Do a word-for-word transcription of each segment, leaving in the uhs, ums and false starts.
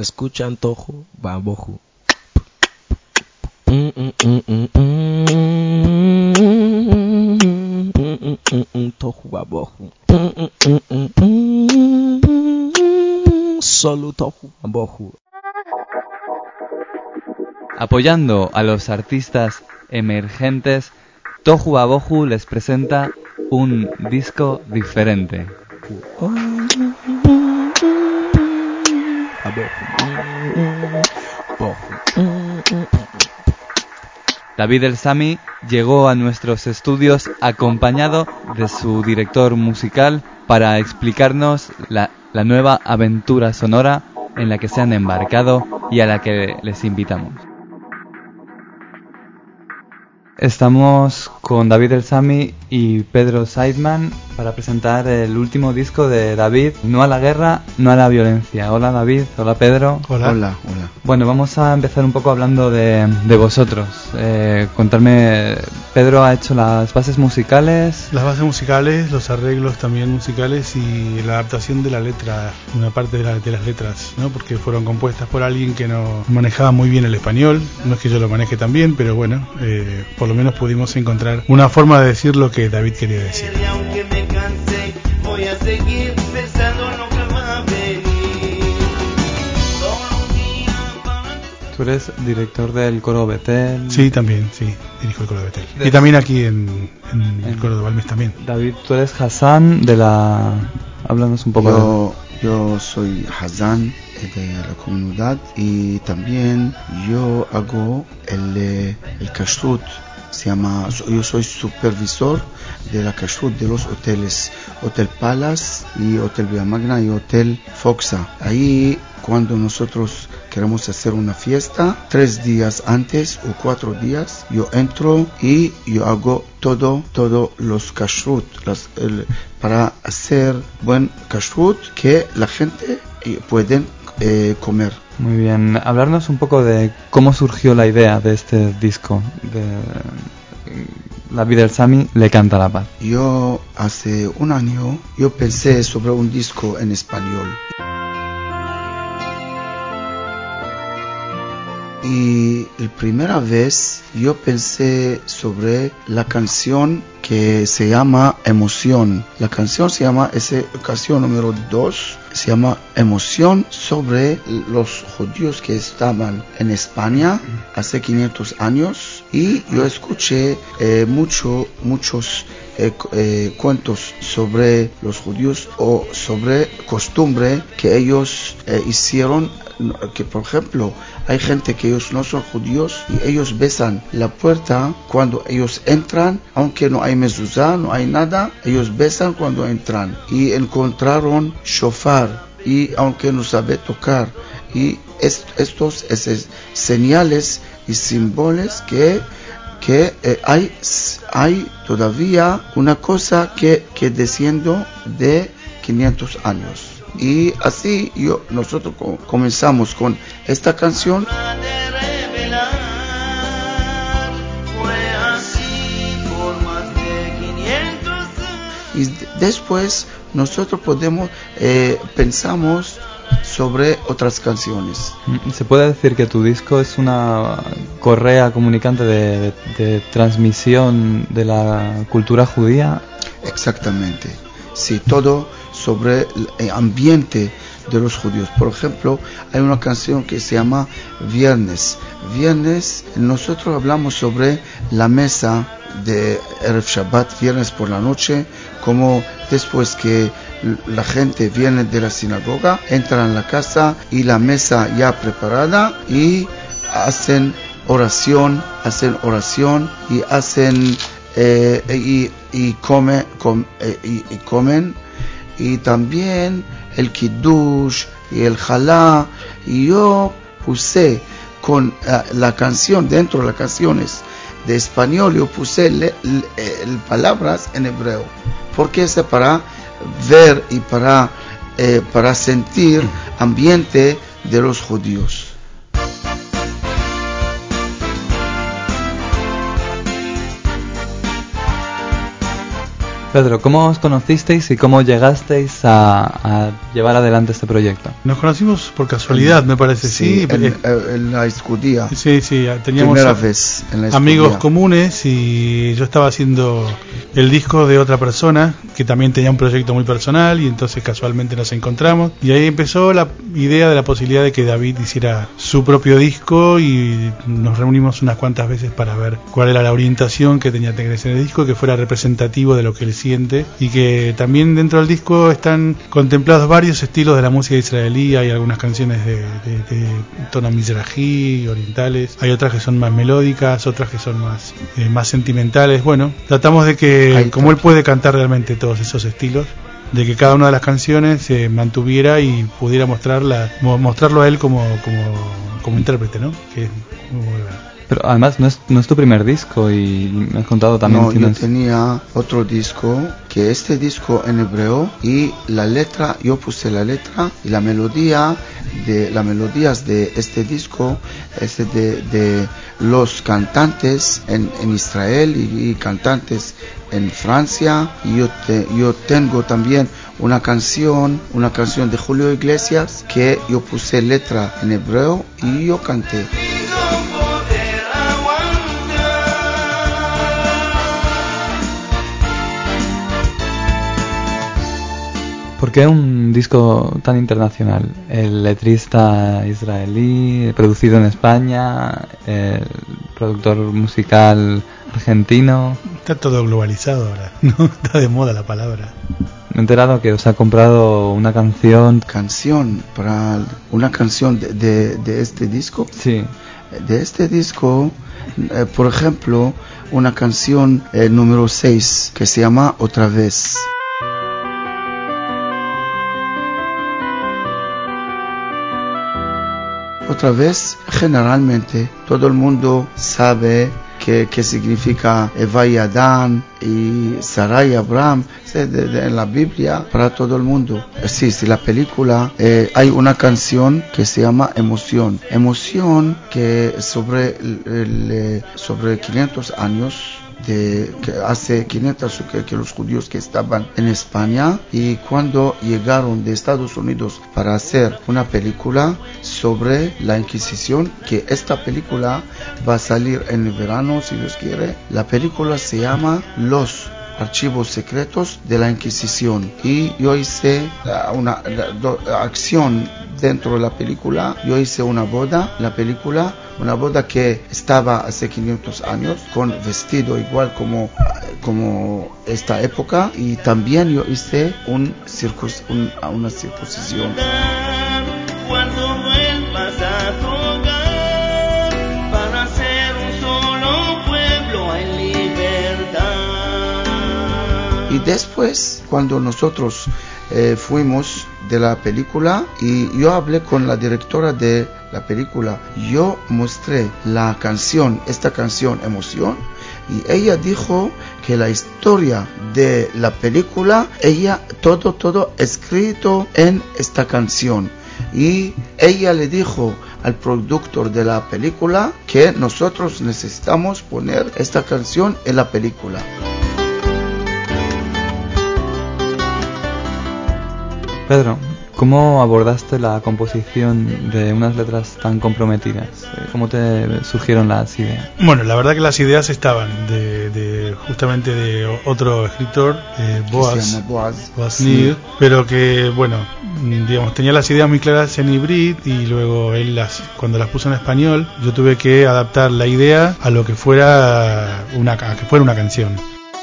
escuchan Tohu Wabohu. Tohu Wabohu. Solo Tohu Wabohu. Apoyando a los artistas emergentes, Tohu Wabohu les presenta un disco diferente. David El Sami llegó a nuestros estudios acompañado de su director musical para explicarnos la, la nueva aventura sonora en la que se han embarcado y a la que les invitamos. Estamos con David El Sami y Pedro Seidman para presentar el último disco de David, No a la guerra, no a la violencia. Hola David, hola Pedro. Hola. Hola, hola. Bueno, vamos a empezar un poco hablando de, de vosotros. Eh, contarme, Pedro ha hecho las bases musicales. Las bases musicales, los arreglos también musicales y la adaptación de la letra, una parte de, la, de las letras, ¿no? Porque fueron compuestas por alguien que no manejaba muy bien el español. No es que yo lo maneje tan bien, pero bueno, eh, por lo menos pudimos encontrar una forma de decir lo que David quería decir. Aunque me canse, voy a seguir pensando en lo que va a venir. Tú eres director del coro Betel. Sí, también, sí, dirijo el coro de Betel. Y también aquí en, en el coro de Balmes también. David, tú eres Hassan de la... Háblanos un poco. Yo, de... yo soy Hassan de la comunidad y también yo hago el, el kashrut. Se llama, yo soy supervisor de la kashrut de los hoteles Hotel Palace y Hotel Villa Magna y Hotel Foxa. Ahí cuando nosotros queremos hacer una fiesta, tres días antes o cuatro días, yo entro y yo hago todo, todo los kashrut las, el, para hacer buen kashrut que la gente eh, pueden eh, comer. Muy bien, hablarnos un poco de cómo surgió la idea de este disco, de David El Sami le canta la paz. Yo hace un año yo pensé sobre un disco en español y la primera vez yo pensé sobre la canción que se llama Emoción. La canción se llama, esa canción número dos, se llama Emoción, sobre los judíos que estaban en España hace quinientos años. Y yo escuché eh, mucho, muchos eh, eh, cuentos sobre los judíos o sobre costumbre que ellos eh, hicieron, que por ejemplo hay gente que ellos no son judíos y ellos besan la puerta cuando ellos entran, aunque no hay mezuzá, no hay nada, ellos besan cuando entran. Y encontraron shofar y aunque no sabe tocar, y est- estos esos señales y símbolos que que eh, hay hay todavía una cosa que que desciende de quinientos años. Y así yo, nosotros comenzamos con esta canción. Y después nosotros podemos, eh, pensamos sobre otras canciones. ¿Se puede decir que tu disco es una correa comunicante de, de, de transmisión de la cultura judía? Exactamente. Sí, todo sobre el ambiente de los judíos. Por ejemplo, hay una canción que se llama Viernes. Viernes, nosotros hablamos sobre la mesa de Erev Shabbat, viernes por la noche, como después que la gente viene de la sinagoga, entra en la casa y la mesa ya preparada y hacen oración, hacen oración y hacen eh, y, y, come, com, eh, y, y comen. Y también el kiddush y el jalá, y yo puse con uh, la canción, dentro de las canciones de español, yo puse le, le, le, palabras en hebreo, porque es para ver y para, eh, para sentir ambiente de los judíos. Pedro, ¿cómo os conocisteis y cómo llegasteis a, a llevar adelante este proyecto? Nos conocimos por casualidad, me parece, sí. Sí, en, eh, en la escudía. Sí, sí, teníamos Primera vez en la amigos escudía. comunes y yo estaba haciendo el disco de otra persona que también tenía un proyecto muy personal y entonces casualmente nos encontramos y ahí empezó la idea de la posibilidad de que David hiciera su propio disco y nos reunimos unas cuantas veces para ver cuál era la orientación que tenía que tener ese disco, que fuera representativo de lo que él siente y que también dentro del disco están contemplados varios estilos de la música israelí. Hay algunas canciones de, de, de tono mizrahi, orientales, hay otras que son más melódicas, otras que son más, eh, más sentimentales. Bueno, tratamos de que, Ahí como él puede cantar realmente todos esos estilos, de que cada una de las canciones se mantuviera y pudiera mostrarla, mo- mostrarlo a él como, como, como intérprete, ¿no? Que es muy bueno. Pero además no es, no es tu primer disco y me has contado también... No, yo tienes... tenía otro disco, que este disco en hebreo, y la letra, yo puse la letra y la melodía de las melodías de este disco es de, de los cantantes en, en Israel y, y cantantes en Francia. Y yo, te, yo tengo también una canción, una canción de Julio Iglesias que yo puse letra en hebreo y yo canté. ¿Por qué un disco tan internacional? El letrista israelí, producido en España, el productor musical argentino. Está todo globalizado ahora, ¿no? Está de moda la palabra. Me he enterado que os ha comprado una canción. Canción, para una canción de, de, de este disco. Sí. De este disco, eh, por ejemplo, una canción eh, número seis que se llama Otra vez. Otra vez, generalmente, todo el mundo sabe que, que significa Eva y Adán y Sarai y Abraham, de, de, en la Biblia, para todo el mundo. Sí, sí, la película, eh, hay una canción que se llama Emoción. Emoción que sobre, el, el, sobre quinientos años, de que hace quinientos que, que los judíos que estaban en España, y cuando llegaron de Estados Unidos para hacer una película sobre la Inquisición, que esta película va a salir en el verano si Dios quiere. La película se llama Los Archivos Secretos de la Inquisición, y yo hice una, una acción dentro de la película. Yo hice una boda, la película, una boda que estaba hace quinientos años, con vestido igual como, como esta época, y también yo hice un circus, un, una circuncisión. Cuando vuelvas a tu hogar, para ser un solo pueblo en libertad. Y después, cuando nosotros eh, fuimos de la película, y yo hablé con la directora de la película, yo mostré la canción, esta canción Emoción, y ella dijo que la historia de la película, ella todo, todo escrito en esta canción. Y ella le dijo al productor de la película que nosotros necesitamos poner esta canción en la película. Pedro, ¿cómo abordaste la composición de unas letras tan comprometidas? ¿Cómo te surgieron las ideas? Bueno, la verdad que las ideas estaban de, de justamente de otro escritor, eh, Boaz, Se llama Boaz. Boaz Sí. Nir, pero que, bueno, digamos, tenía las ideas muy claras en hibrid, y luego él las, cuando las puso en español, yo tuve que adaptar la idea a lo que fuera una, a que fuera una canción,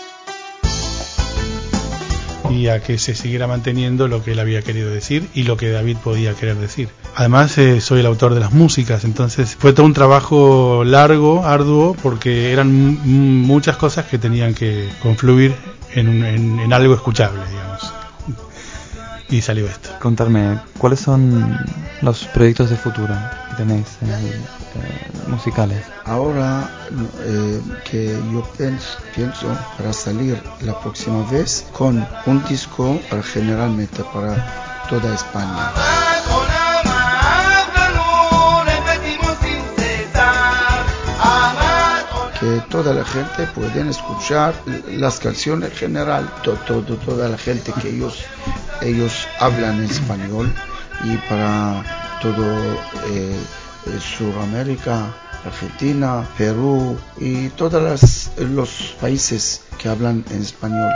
y a que se siguiera manteniendo lo que él había querido decir y lo que David podía querer decir. Además, eh, soy el autor de las músicas, entonces fue todo un trabajo largo, arduo, porque eran m- muchas cosas que tenían que confluir en, un, en, en algo escuchable, digamos. Y salió esto. Contarme, ¿cuáles son los proyectos de futuro que tenéis eh, eh, musicales? Ahora eh, que yo pienso, pienso para salir la próxima vez con un disco para, generalmente para toda España. Con amar, no repetimos sin cesar. Amar, Que toda la gente puede escuchar las canciones en general, to, to, to, toda la gente que ellos, ellos hablan español, y para todo eh, Sudamérica, Argentina, Perú y todos los países que hablan en español.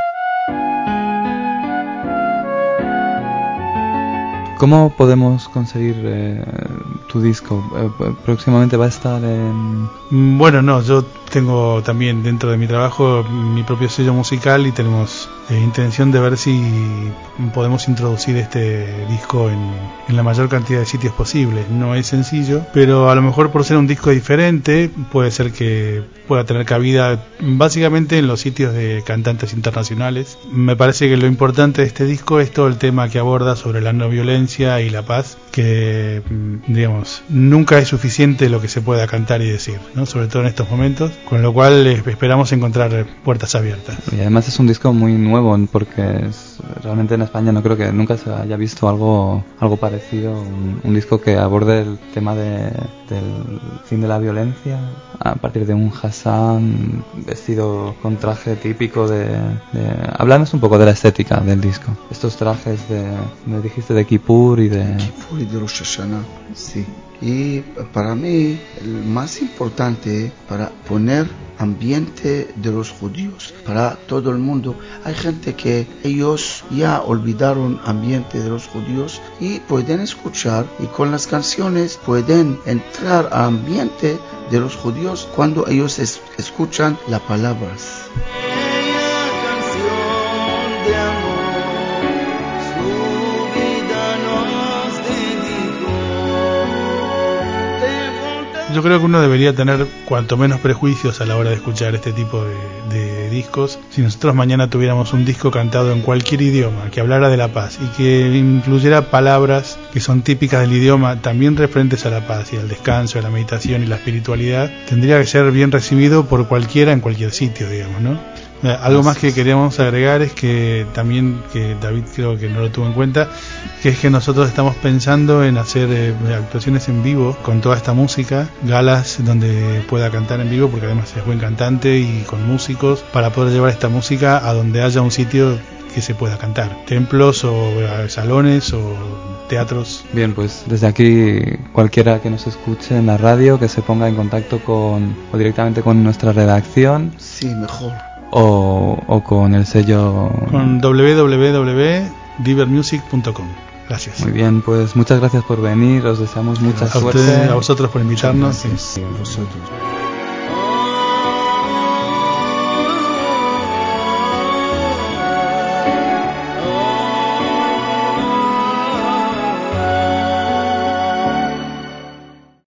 ¿Cómo podemos conseguir eh, tu disco? Eh, ¿Próximamente va a estar en...? Bueno, no, yo tengo también dentro de mi trabajo mi propio sello musical y tenemos eh, intención de ver si podemos introducir este disco en, en la mayor cantidad de sitios posible. No es sencillo, pero a lo mejor por ser un disco diferente puede ser que pueda tener cabida básicamente en los sitios de cantantes internacionales. Me parece que lo importante de este disco es todo el tema que aborda sobre la no violencia y la paz, que digamos nunca es suficiente lo que se pueda cantar y decir, ¿no? Sobre todo en estos momentos, con lo cual eh, esperamos encontrar puertas abiertas. Y además es un disco muy nuevo, porque es, realmente en España no creo que nunca se haya visto algo algo parecido, un, un disco que aborde el tema de, del fin de la violencia a partir de un Hassan vestido con traje típico de, de... Háblanos un poco de la estética del disco, estos trajes de, me dijiste, de Kippur y de... Kippur y de Rosh Hashanah, sí. Y para mí el más importante para poner ambiente de los judíos para todo el mundo. Hay gente que ellos ya olvidaron ambiente de los judíos y pueden escuchar, y con las canciones pueden entrar al ambiente de los judíos cuando ellos es, escuchan las palabras. Yo creo que uno debería tener cuanto menos prejuicios a la hora de escuchar este tipo de, de discos. Si nosotros mañana tuviéramos un disco cantado en cualquier idioma que hablara de la paz y que incluyera palabras que son típicas del idioma, también referentes a la paz y al descanso, a la meditación y la espiritualidad, tendría que ser bien recibido por cualquiera en cualquier sitio, digamos, ¿no? Algo más que queríamos agregar es que también, que David creo que no lo tuvo en cuenta, que es que nosotros estamos pensando en hacer eh, actuaciones en vivo con toda esta música, galas donde pueda cantar en vivo, porque además es buen cantante, y con músicos, para poder llevar esta música a donde haya un sitio que se pueda cantar, templos o eh, salones o teatros. Bien, pues desde aquí cualquiera que nos escuche en la radio, que se ponga en contacto con o directamente con nuestra redacción. Sí, mejor. O, o con el sello... Con doble u doble u doble u punto diver music punto com. Gracias. Muy bien, pues muchas gracias por venir, os deseamos mucha a suerte. Usted, a vosotros por invitarnos. Sí, a vosotros.